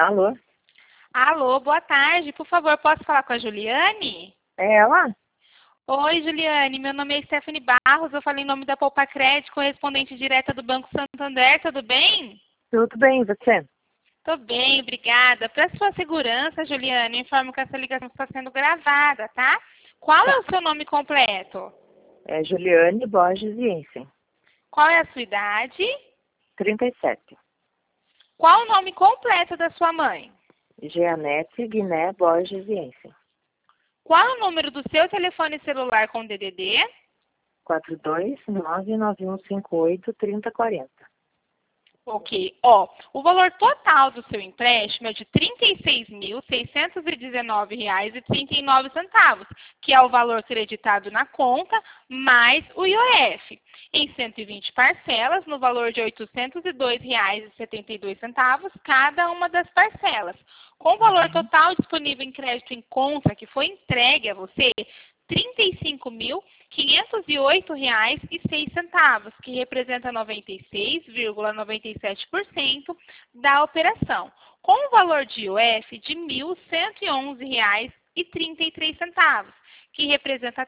Alô? Alô, boa tarde. Por favor, posso falar com a Juliane? É ela? Oi, Juliane. Meu nome é Stephanie Barros. Eu falei em nome da Poupa Crédito, correspondente direta do Banco Santander. Tudo bem? Tudo bem, e você? Tô bem, obrigada. Para sua segurança, Juliane, eu informo que essa ligação está sendo gravada, tá? Qual é Tá. o seu nome completo? É Juliane Borges Jensen, Qual é a sua idade? 37. Qual o nome completo da sua mãe? Jeanette Guiné Borges Jensen, Qual é o número do seu telefone celular com DDD? 42991583040. Ok. O valor total do seu empréstimo é de R$ 36.619,39, que é o valor creditado na conta, mais o IOF, em 120 parcelas, no valor de R$ 802,72, cada uma das parcelas. Com o valor total disponível em crédito em conta que foi entregue a você, R$ 35.508,06, que representa 96,97% da operação, com o valor de IOF de R$ 1.111,33, que representa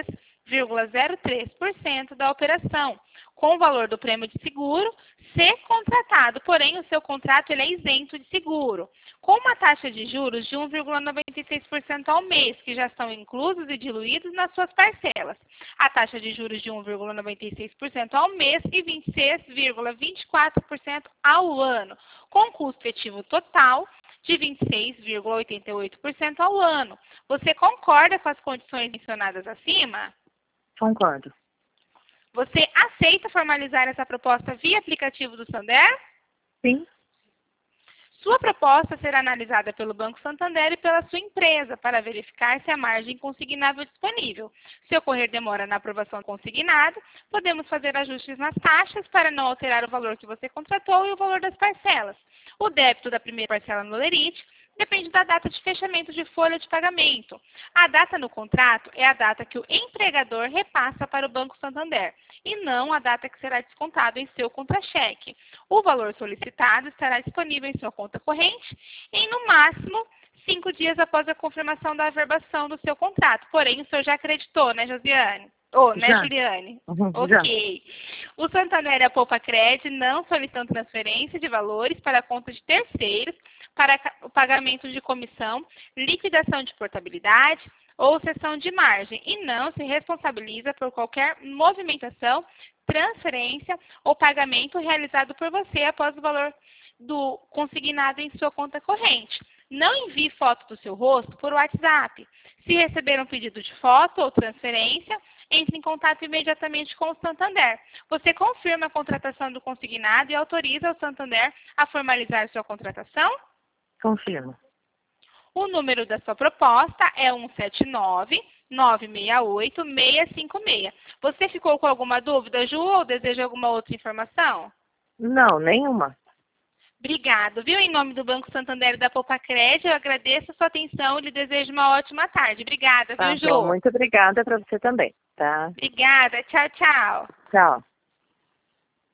3,03% da operação, com o valor do prêmio de seguro ser contratado, porém o seu contrato ele é isento de seguro, com uma taxa de juros de 1,96% ao mês, que já estão inclusos e diluídos nas suas parcelas. A taxa de juros de 1,96% ao mês e 26,24% ao ano, com custo efetivo total de 26,88% ao ano. Você concorda com as condições mencionadas acima? Concordo. Você aceita formalizar essa proposta via aplicativo do Santander? Sim. Sua proposta será analisada pelo Banco Santander e pela sua empresa para verificar se há margem consignável disponível. Se ocorrer demora na aprovação do consignado, podemos fazer ajustes nas taxas para não alterar o valor que você contratou e o valor das parcelas. O débito da primeira parcela no lerite depende da data de fechamento de folha de pagamento. A data no contrato é a data que o empregador repassa para o Banco Santander e não a data que será descontado em seu contra-cheque. O valor solicitado estará disponível em sua conta corrente em, no máximo, 5 dias após a confirmação da averbação do seu contrato. Porém, o senhor já acreditou, né, Josiane? Né, Já. Juliane? Já. Ok. O Santander e a Poupa Crédito não solicitam transferência de valores para a conta de terceiros para o pagamento de comissão, liquidação de portabilidade ou cessão de margem e não se responsabiliza por qualquer movimentação, transferência ou pagamento realizado por você após o valor do consignado em sua conta corrente. Não envie foto do seu rosto por WhatsApp. Se receber um pedido de foto ou transferência, entre em contato imediatamente com o Santander. Você confirma a contratação do consignado e autoriza o Santander a formalizar sua contratação? Confirmo. O número da sua proposta é 179-968-656. Você ficou com alguma dúvida, Ju, ou deseja alguma outra informação? Não, nenhuma. Obrigado, viu? Em nome do Banco Santander e da Poupa Crédito, eu agradeço a sua atenção e lhe desejo uma ótima tarde. Obrigada, Tá viu, bom, Ju? muito obrigada para você também, tá? Obrigada. Tchau, tchau. Tchau.